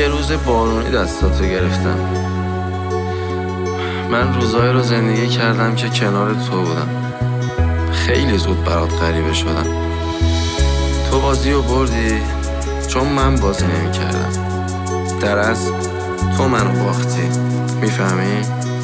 یه روز بارونی دستاتو گرفتم. من روزایی رو زندگی کردم که کنار تو بودم. خیلی زود برات غریبه شدم. تو بازی رو بردی چون من بازی نمی کردم. در اصل تو منو باختی. میفهمی؟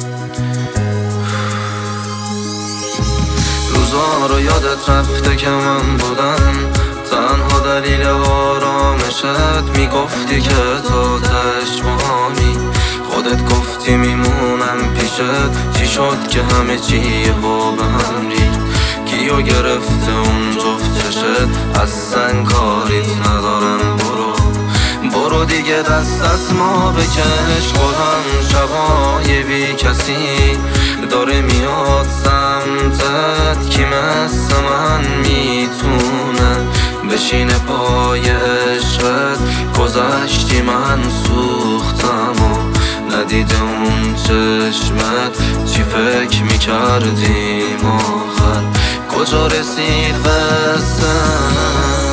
روزا رو یادت رفته که من بودم تنها دلیل آرامشت. میگفتی که تو تشمانی، خودت گفتی میمونم پیشت. چی شد که همه چی با به هم ریخت؟ کیو گرفته اون جفت چشت؟ اصلا کاریت ندارم، برو دیگه دست از ما بکش. خودم شبای بی کسی داره میاد سمتت. کی مثل من میتونه بشینه پای عشقت؟ گذشتی من سوختم و ندیده اون چشمت. چی فکر میکردیم آخر؟ کجا رسید قصه؟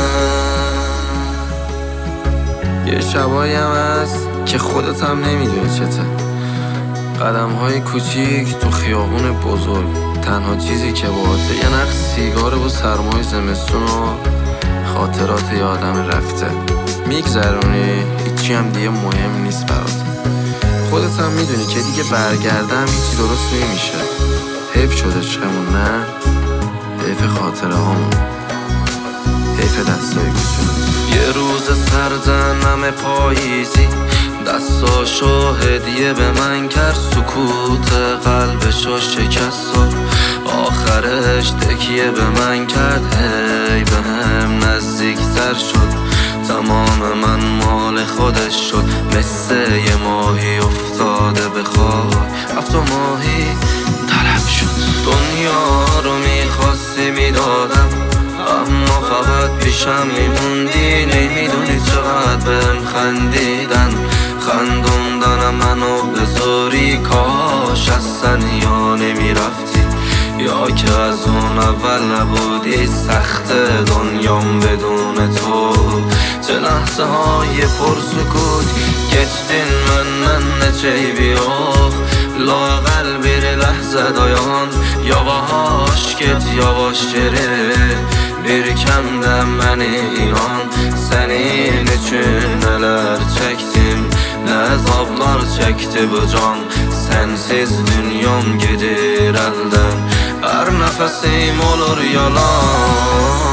یه شبایی هم هست که خودت هم نمیدونی چته. قدم های کوچیک تو خیابون بزرگ، تنها چیزی که باهاته یه نخ سیگار و سرمای زمستون و خاطرات یه آدم رفته. میگذرونی، هیچی هم دیگه مهم نیست برات. خودت هم میدونی که دیگه برگردم هیچی درست نمیشه. حیف شده چمون، نه؟ حیف خاطره هامون، حیف دستای کوچولو. یه روز سردنم پاییزی دستاشو هدیه به من کرد. سکوت قلبشو شکست و آخرش تکیه به من کرد. هی به هم نزدیکتر شد، تمام من مال خودش شد. مثل یه ماهی افتاده به خاک، رفت و ماهی طلب شد. دنیا رو میخواستی میدادم، اما فقط پیشم میموندی. نمیدونی چقدر بهم خندیدن، خندوندن منو به زوری. کاش اصلا یا نمیرفتی یا که از اون اول نبودی. سخت دنیام بدون تو، چه لحظه های پر سکوت geçtin menden neçe yok. Lagal bir ləhzə dayan, yavaş get yavaş geri. Bir kəmdə məni inan, sənin üçün nələr çəkdim, nə əzablar çəkdi bu can. Sənsiz dünyam gedir əldən, hər nəfəsim olur yalan.